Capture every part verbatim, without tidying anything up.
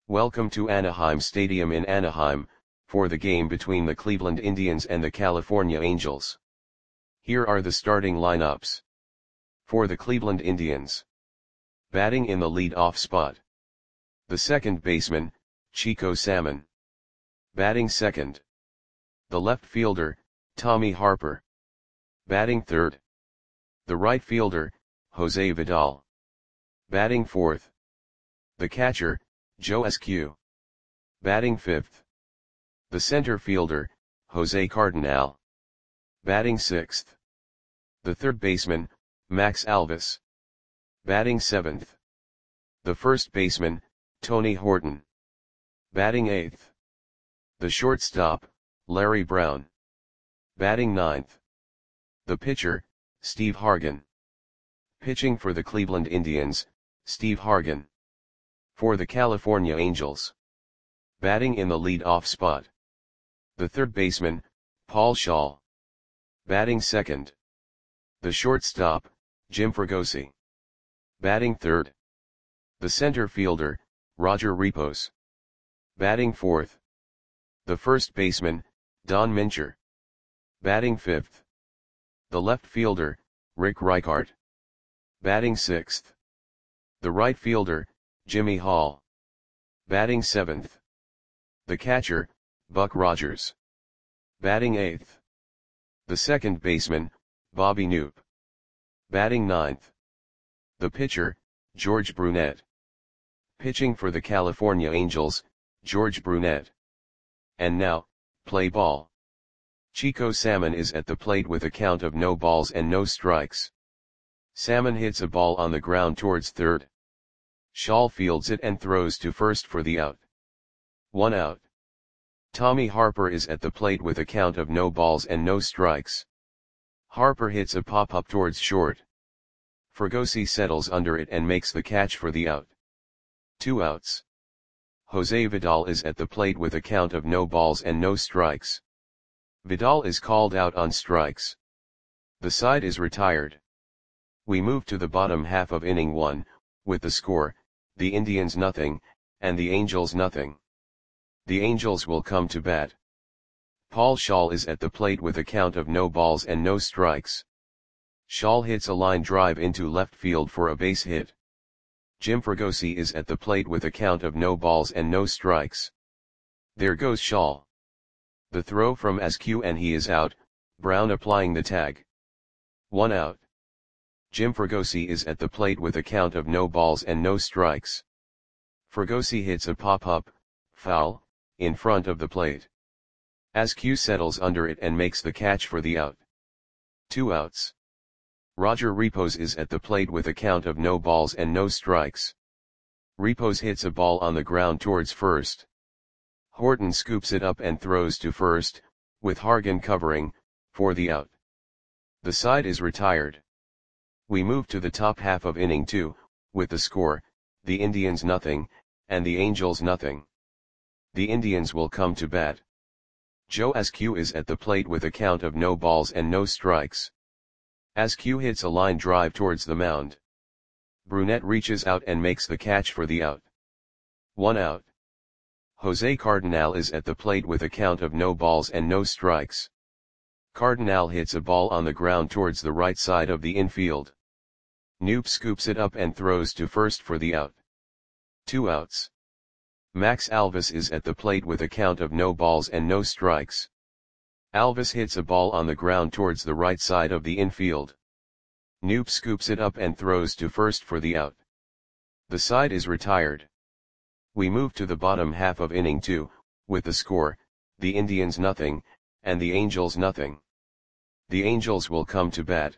Welcome to Anaheim Stadium in Anaheim, for the game between the Cleveland Indians and the California Angels. Here are the starting lineups. For the Cleveland Indians. Batting in the lead-off spot. The second baseman, Chico Salmon. Batting second. The left fielder, Tommy Harper. Batting third. The right fielder, Jose Vidal. Batting fourth. The catcher, Joe Esquisse. Batting fifth. The center fielder, Jose Cardenal. Batting sixth. The third baseman, Max Alvis. Batting seventh. The first baseman, Tony Horton. Batting eighth. The shortstop, Larry Brown. Batting ninth. The pitcher, Steve Hargan. Pitching for the Cleveland Indians, Steve Hargan. For the California Angels. Batting in the lead-off spot. The third baseman, Paul Schaal. Batting second. The shortstop, Jim Fregosi. Batting third. The center fielder, Roger Repos. Batting fourth. The first baseman, Don Mincher. Batting fifth. The left fielder, Rick Reichart. Batting sixth. The right fielder, Jimmy Hall. Batting seventh. The catcher, Buck Rogers. Batting eighth. The second baseman, Bobby Knoop. Batting ninth. The pitcher, George Brunette. Pitching for the California Angels, George Brunette. And now, play ball. Chico Salmon is at the plate with a count of no balls and no strikes. Salmon hits a ball on the ground towards third. Schaal fields it and throws to first for the out. One out. Tommy Harper is at the plate with a count of no balls and no strikes. Harper hits a pop-up towards short. Fregosi settles under it and makes the catch for the out. Two outs. Jose Vidal is at the plate with a count of no balls and no strikes. Vidal is called out on strikes. The side is retired. We move to the bottom half of inning one, with the score, the Indians nothing, and the Angels nothing. The Angels will come to bat. Paul Schaal is at the plate with a count of no balls and no strikes. Schaal hits a line drive into left field for a base hit. Jim Fregosi is at the plate with a count of no balls and no strikes. There goes Schaal. The throw from Esquisse and he is out, Brown applying the tag. One out. Jim Fregosi is at the plate with a count of no balls and no strikes. Fregosi hits a pop-up, foul, in front of the plate. Esquisse settles under it and makes the catch for the out. Two outs. Roger Repos is at the plate with a count of no balls and no strikes. Repos hits a ball on the ground towards first. Horton scoops it up and throws to first, with Hargan covering, for the out. The side is retired. We move to the top half of inning two, with the score, the Indians nothing, and the Angels nothing. The Indians will come to bat. Joe Esquisse is at the plate with a count of no balls and no strikes. Esquisse hits a line drive towards the mound. Brunette reaches out and makes the catch for the out. One out. Jose Cardenal is at the plate with a count of no balls and no strikes. Cardenal hits a ball on the ground towards the right side of the infield. Knoop scoops it up and throws to first for the out. Two outs. Max Alvis is at the plate with a count of no balls and no strikes. Alvis hits a ball on the ground towards the right side of the infield. Knoop scoops it up and throws to first for the out. The side is retired. We move to the bottom half of inning two, with the score, the Indians nothing, and the Angels nothing. The Angels will come to bat.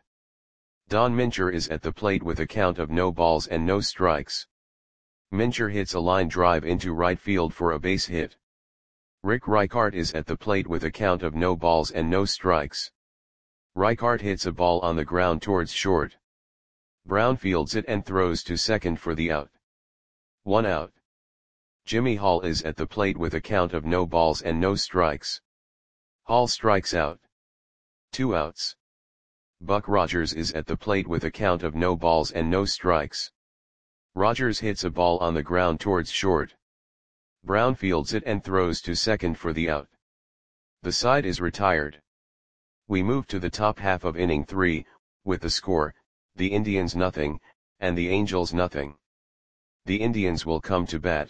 Don Mincher is at the plate with a count of no balls and no strikes. Mincher hits a line drive into right field for a base hit. Rick Reichart is at the plate with a count of no balls and no strikes. Reichart hits a ball on the ground towards short. Brown fields it and throws to second for the out. One out. Jimmy Hall is at the plate with a count of no balls and no strikes. Hall strikes out. Two outs. Buck Rogers is at the plate with a count of no balls and no strikes. Rogers hits a ball on the ground towards short. Brown fields it and throws to second for the out. The side is retired. We move to the top half of inning three, with the score, the Indians nothing, and the Angels nothing. The Indians will come to bat.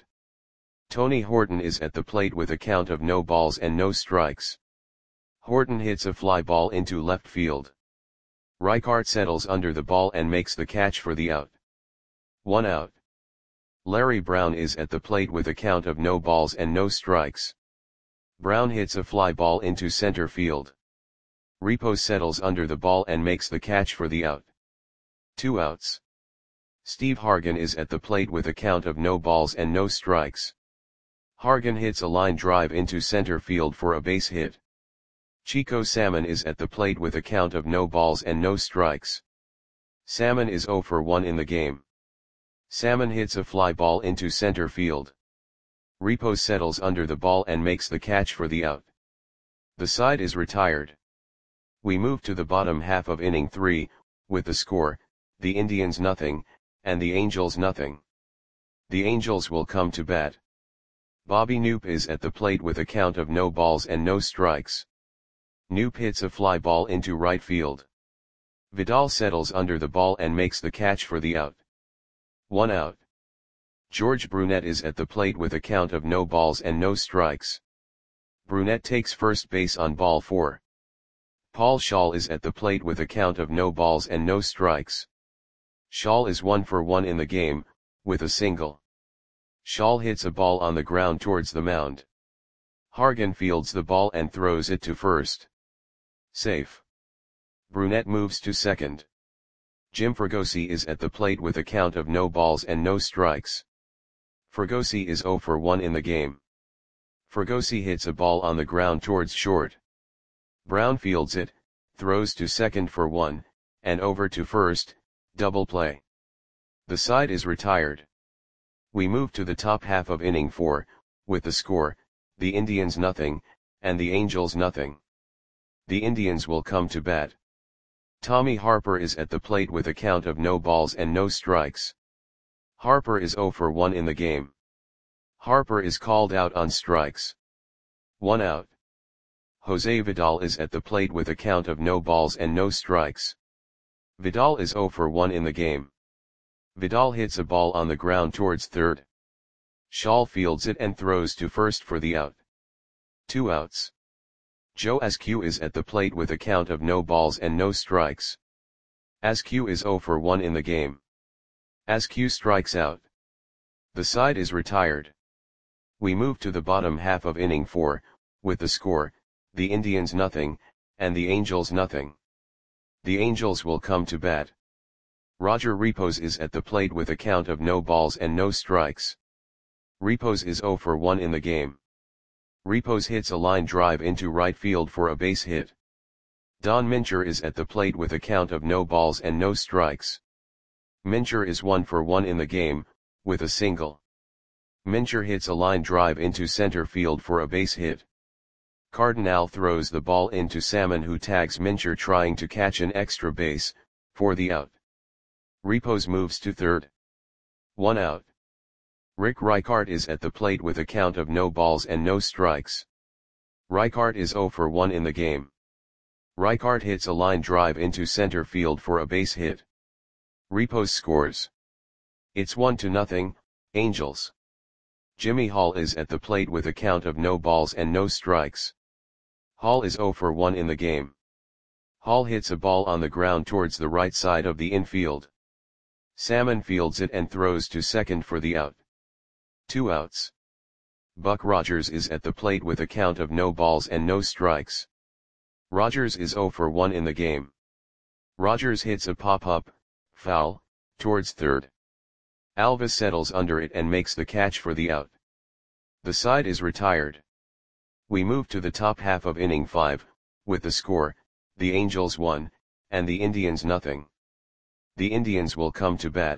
Tony Horton is at the plate with a count of no balls and no strikes. Horton hits a fly ball into left field. Reichart settles under the ball and makes the catch for the out. One out. Larry Brown is at the plate with a count of no balls and no strikes. Brown hits a fly ball into center field. Repos settles under the ball and makes the catch for the out. Two outs. Steve Hargan is at the plate with a count of no balls and no strikes. Hargan hits a line drive into center field for a base hit. Chico Salmon is at the plate with a count of no balls and no strikes. Salmon is oh for one in the game. Salmon hits a fly ball into center field. Repos settles under the ball and makes the catch for the out. The side is retired. We move to the bottom half of inning three, with the score, the Indians nothing, and the Angels nothing. The Angels will come to bat. Bobby Knoop is at the plate with a count of no balls and no strikes. Knoop hits a fly ball into right field. Vidal settles under the ball and makes the catch for the out. One out. George Brunette is at the plate with a count of no balls and no strikes. Brunette takes first base on ball four. Paul Shaw is at the plate with a count of no balls and no strikes. Shaw is one for one in the game, with a single. Shaw hits a ball on the ground towards the mound. Hargan fields the ball and throws it to first. Safe. Brunette moves to second. Jim Fregosi is at the plate with a count of no balls and no strikes. Fregosi is oh for one in the game. Fregosi hits a ball on the ground towards short. Brown fields it, throws to second for one, and over to first, double play. The side is retired. We move to the top half of inning four, with the score, the Indians nothing, and the Angels nothing. The Indians will come to bat. Tommy Harper is at the plate with a count of no balls and no strikes. Harper is oh for one in the game. Harper is called out on strikes. One out. Jose Vidal is at the plate with a count of no balls and no strikes. Vidal is oh for one in the game. Vidal hits a ball on the ground towards third. Shaw fields it and throws to first for the out. Two outs. Joe Askew is at the plate with a count of no balls and no strikes. Askew is oh for one in the game. Askew strikes out. The side is retired. We move to the bottom half of inning four, with the score, the Indians nothing, and the Angels nothing. The Angels will come to bat. Roger Repos is at the plate with a count of no balls and no strikes. Repos is oh for one in the game. Repos hits a line drive into right field for a base hit. Don Mincher is at the plate with a count of no balls and no strikes. Mincher is one for one in the game, with a single. Mincher hits a line drive into center field for a base hit. Cardinal throws the ball into Salmon, who tags Mincher trying to catch an extra base, for the out. Repos moves to third. One out. Rick Reichart is at the plate with a count of no balls and no strikes. Reichart is oh for one in the game. Reichart hits a line drive into center field for a base hit. Repos scores. It's one to nothing, Angels. Jimmy Hall is at the plate with a count of no balls and no strikes. Hall is oh for one in the game. Hall hits a ball on the ground towards the right side of the infield. Salmon fields it and throws to second for the out. Two outs. Buck Rogers is at the plate with a count of no balls and no strikes. Rogers is oh for one in the game. Rogers hits a pop-up, foul, towards third. Alvis settles under it and makes the catch for the out. The side is retired. We move to the top half of inning five, with the score, the Angels one, and the Indians nothing. The Indians will come to bat.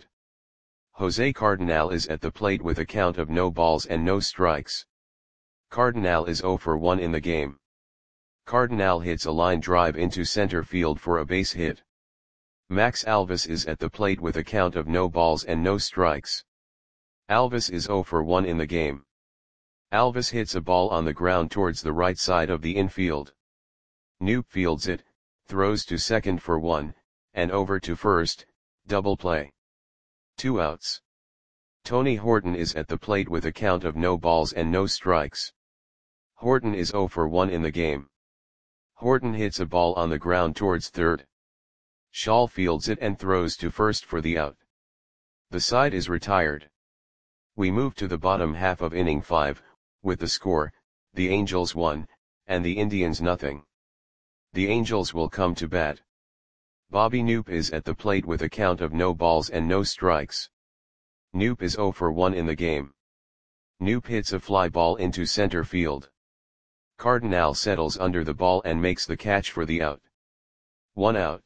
Jose Cardinal is at the plate with a count of no balls and no strikes. Cardinal is oh for one in the game. Cardinal hits a line drive into center field for a base hit. Max Alvis is at the plate with a count of no balls and no strikes. Alvis is oh for one in the game. Alvis hits a ball on the ground towards the right side of the infield. Knoop fields it, throws to second for one, and over to first, double play. Two outs. Tony Horton is at the plate with a count of no balls and no strikes. Horton is zero for one in the game. Horton hits a ball on the ground towards third. Shaw fields it and throws to first for the out. The side is retired. We move to the bottom half of inning five, with the score, the Angels one, and the Indians nothing. The Angels will come to bat. Bobby Knoop is at the plate with a count of no balls and no strikes. Knoop is zero for one in the game. Knoop hits a fly ball into center field. Cardinal settles under the ball and makes the catch for the out. One out.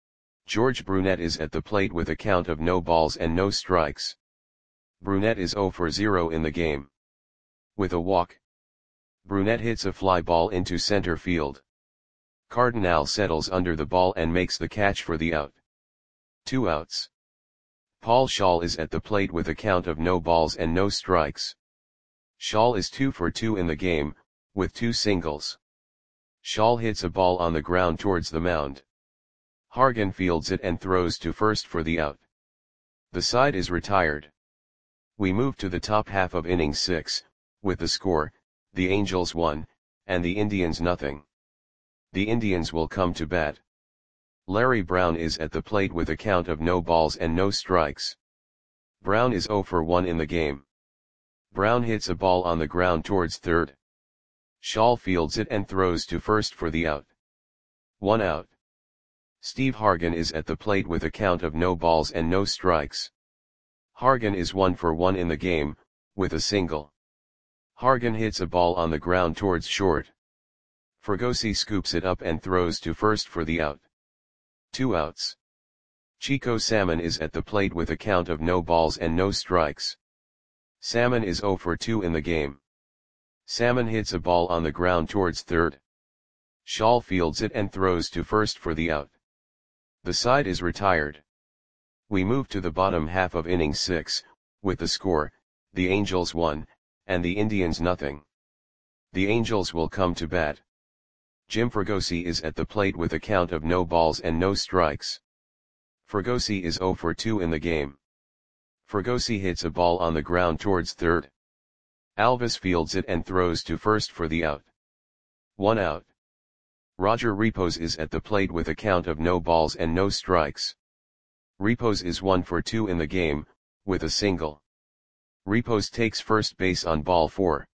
George Brunette is at the plate with a count of no balls and no strikes. Brunette is zero for zero in the game. With a walk, Brunette hits a fly ball into center field. Cardinal settles under the ball and makes the catch for the out. Two outs. Paul Schaal is at the plate with a count of no balls and no strikes. Schaal is two for two in the game, with two singles. Schaal hits a ball on the ground towards the mound. Hargan fields it and throws to first for the out. The side is retired. We move to the top half of inning six, with the score, the Angels one, and the Indians nothing. The Indians will come to bat. Larry Brown is at the plate with a count of no balls and no strikes. Brown is zero for one in the game. Brown hits a ball on the ground towards third. Schaal fields it and throws to first for the out. One out. Steve Hargan is at the plate with a count of no balls and no strikes. Hargan is one for one in the game, with a single. Hargan hits a ball on the ground towards short. Fregosi scoops it up and throws to first for the out. Two outs. Chico Salmon is at the plate with a count of no balls and no strikes. Salmon is zero for two in the game. Salmon hits a ball on the ground towards third. Schaal fields it and throws to first for the out. The side is retired. We move to the bottom half of inning six, with the score, the Angels one, and the Indians nothing. The Angels will come to bat. Jim Fregosi is at the plate with a count of no balls and no strikes. Fregosi is zero for two in the game. Fregosi hits a ball on the ground towards third. Alvis fields it and throws to first for the out. One out. Roger Repos is at the plate with a count of no balls and no strikes. Repos is one for two in the game, with a single. Repos takes first base on ball four.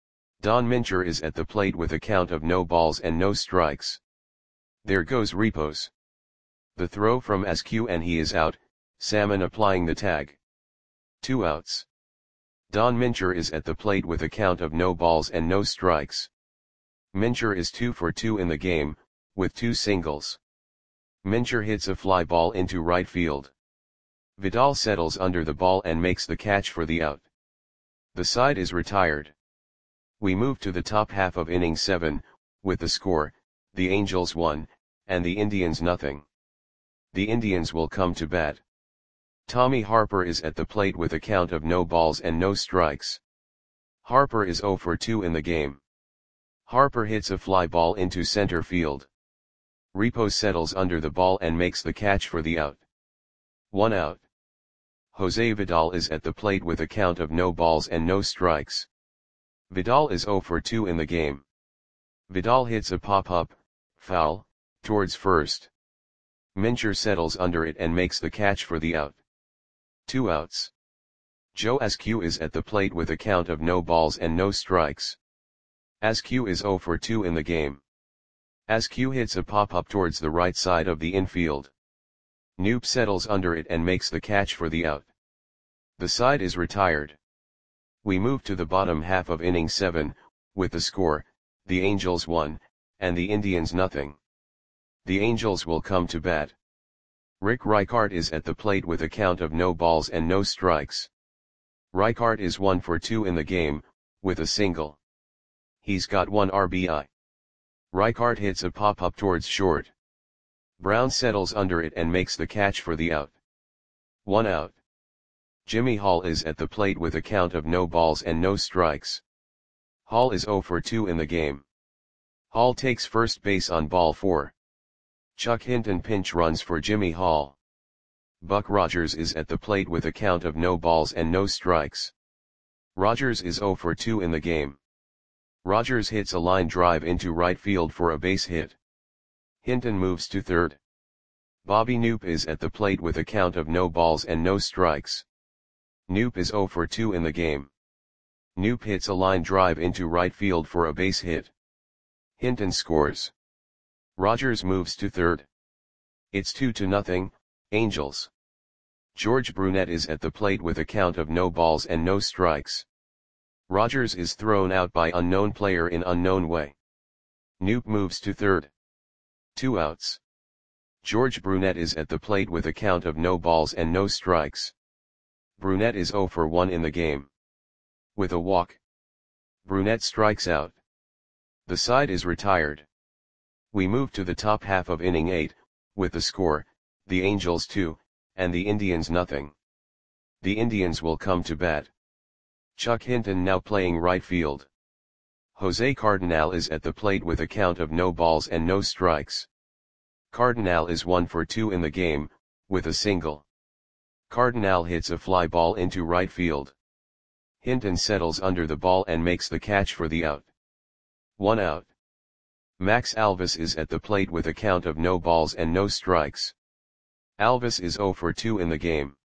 Don Mincher is at the plate with a count of no balls and no strikes. There goes Repos. The throw from Askew and he is out, Salmon applying the tag. Two outs. Don Mincher is at the plate with a count of no balls and no strikes. Mincher is two for two in the game, with two singles. Mincher hits a fly ball into right field. Vidal settles under the ball and makes the catch for the out. The side is retired. We move to the top half of inning seven, with the score, the Angels one, and the Indians nothing. The Indians will come to bat. Tommy Harper is at the plate with a count of no balls and no strikes. Harper is zero for two in the game. Harper hits a fly ball into center field. Repos settles under the ball and makes the catch for the out. One out. Jose Vidal is at the plate with a count of no balls and no strikes. Vidal is zero for two in the game. Vidal hits a pop-up, foul, towards first. Mincher settles under it and makes the catch for the out. Two outs. Joe Askew is at the plate with a count of no balls and no strikes. Askew is zero for two in the game. Askew hits a pop-up towards the right side of the infield. Knoop settles under it and makes the catch for the out. The side is retired. We move to the bottom half of inning seven, with the score, the Angels one, and the Indians nothing. The Angels will come to bat. Rick Reichart is at the plate with a count of no balls and no strikes. Reichart is one for two in the game, with a single. He's got one R B I. Reichart hits a pop-up towards short. Brown settles under it and makes the catch for the out. One out. Jimmy Hall is at the plate with a count of no balls and no strikes. Hall is zero for two in the game. Hall takes first base on ball four. Chuck Hinton pinch runs for Jimmy Hall. Buck Rogers is at the plate with a count of no balls and no strikes. Rogers is zero for two in the game. Rogers hits a line drive into right field for a base hit. Hinton moves to third. Bobby Knoop is at the plate with a count of no balls and no strikes. Knoop is zero for two in the game. Knoop hits a line drive into right field for a base hit. Hinton scores. Rogers moves to third. It's two to nothing, Angels. George Brunette is at the plate with a count of no balls and no strikes. Rogers is thrown out by unknown player in unknown way. Knoop moves to third. Two outs. George Brunette is at the plate with a count of no balls and no strikes. Brunette is zero for one in the game. With a walk, Brunette strikes out. The side is retired. We move to the top half of inning eight, with the score, the Angels two, and the Indians nothing. The Indians will come to bat. Chuck Hinton now playing right field. Jose Cardinal is at the plate with a count of no balls and no strikes. Cardinal is one for two in the game, with a single. Cardinal hits a fly ball into right field. Hinton settles under the ball and makes the catch for the out. One out. Max Alvis is at the plate with a count of no balls and no strikes. Alvis is zero for two in the game.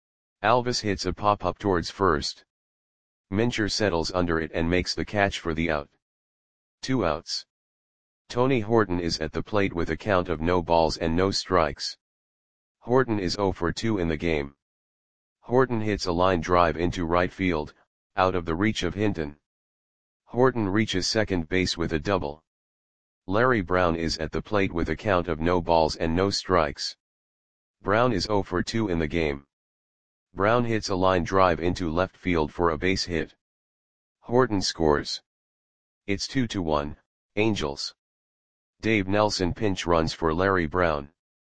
Alvis hits a pop-up towards first. Mincher settles under it and makes the catch for the out. Two outs. Tony Horton is at the plate with a count of no balls and no strikes. Horton is zero for two in the game. Horton hits a line drive into right field, out of the reach of Hinton. Horton reaches second base with a double. Larry Brown is at the plate with a count of no balls and no strikes. Brown is zero for two in the game. Brown hits a line drive into left field for a base hit. Horton scores. It's two to one, Angels. Dave Nelson pinch runs for Larry Brown.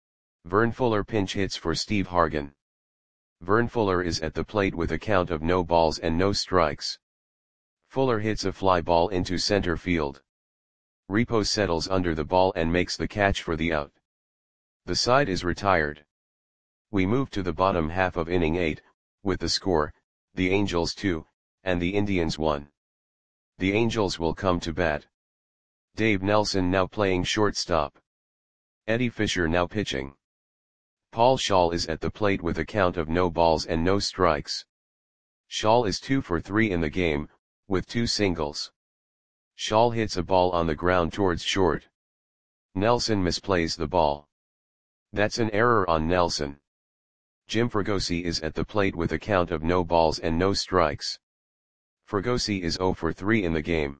Vern Fuller pinch hits for Steve Hargan. Vern Fuller is at the plate with a count of no balls and no strikes. Fuller hits a fly ball into center field. Repo settles under the ball and makes the catch for the out. The side is retired. We move to the bottom half of inning eight, with the score, the Angels two, and the Indians one. The Angels will come to bat. Dave Nelson now playing shortstop. Eddie Fisher now pitching. Paul Schall is at the plate with a count of no balls and no strikes. Schall is two for three in the game, with two singles. Schall hits a ball on the ground towards short. Nelson misplays the ball. That's an error on Nelson. Jim Fregosi is at the plate with a count of no balls and no strikes. Fregosi is zero for three in the game.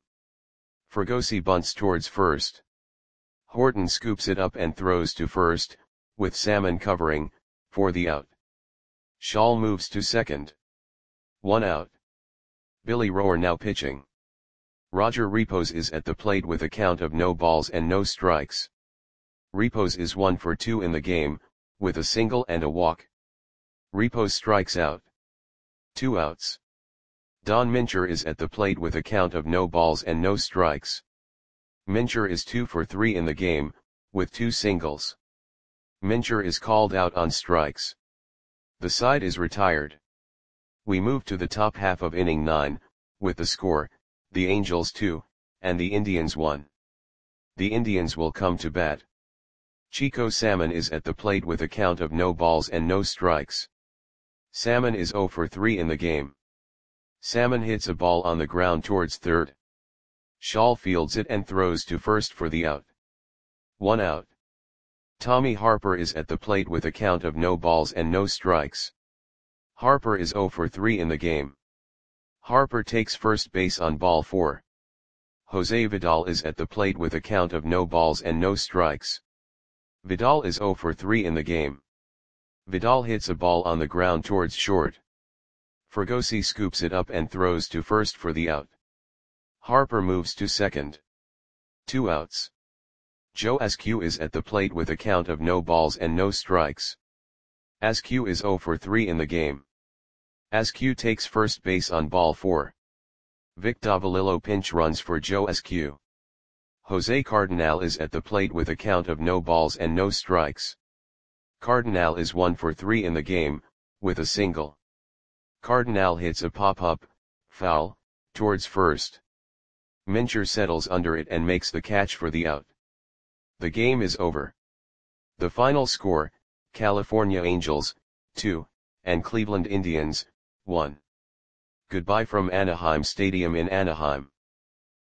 Fregosi bunts towards first. Horton scoops it up and throws to first, with Salmon covering, for the out. Schall moves to second. One out. Billy Rohr now pitching. Roger Repos is at the plate with a count of no balls and no strikes. Repos is one for two in the game, with a single and a walk. Repos strikes out. Two outs. Don Mincher is at the plate with a count of no balls and no strikes. Mincher is two for three in the game, with two singles. Mincher is called out on strikes. The side is retired. We move to the top half of inning nine, with the score, the Angels two, and the Indians one. The Indians will come to bat. Chico Salmon is at the plate with a count of no balls and no strikes. Salmon is zero for three in the game. Salmon hits a ball on the ground towards third. Schall fields it and throws to first for the out. One out. Tommy Harper is at the plate with a count of no balls and no strikes. Harper is zero for three in the game. Harper takes first base on ball four. Jose Vidal is at the plate with a count of no balls and no strikes. Vidal is zero for three in the game. Vidal hits a ball on the ground towards short. Fregosi scoops it up and throws to first for the out. Harper moves to second. Two outs. Joe Askew is at the plate with a count of no balls and no strikes. Askew is zero for three in the game. Askew takes first base on ball four. Vic Davalillo pinch runs for Joe Esque. Jose Cardenal is at the plate with a count of no balls and no strikes. Cardenal is one for three in the game, with a single. Cardenal hits a pop-up, foul, towards first. Mincher settles under it and makes the catch for the out. The game is over. The final score, California Angels, two, and Cleveland Indians, one. Goodbye from Anaheim Stadium in Anaheim.